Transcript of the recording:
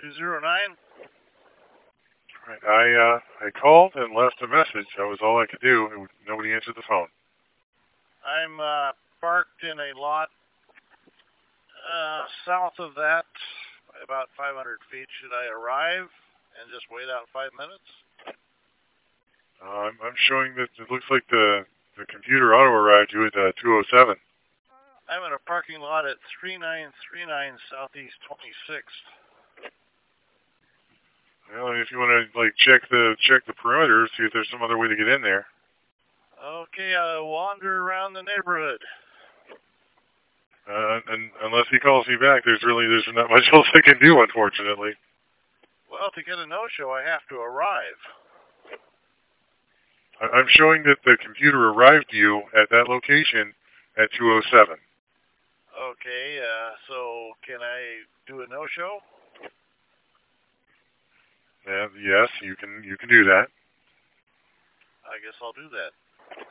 209. Right. I called and left a message. That was all I could do. Nobody answered the phone. I'm parked in a lot south of that, about 500 feet. Should I arrive and just wait out 5 minutes? I'm showing that it looks like the computer auto arrived you at 207. I'm in a parking lot at 3939 Southeast 26th. Well, if you want to check the perimeter, see if there's some other way to get in there. Okay, I'll wander around the neighborhood. And unless he calls me back, there's not much else I can do, unfortunately. Well, to get a no-show, I have to arrive. I'm showing that the computer arrived to you at that location at 207. Okay, so can I do a no-show? Yes, you can do that. I guess I'll do that.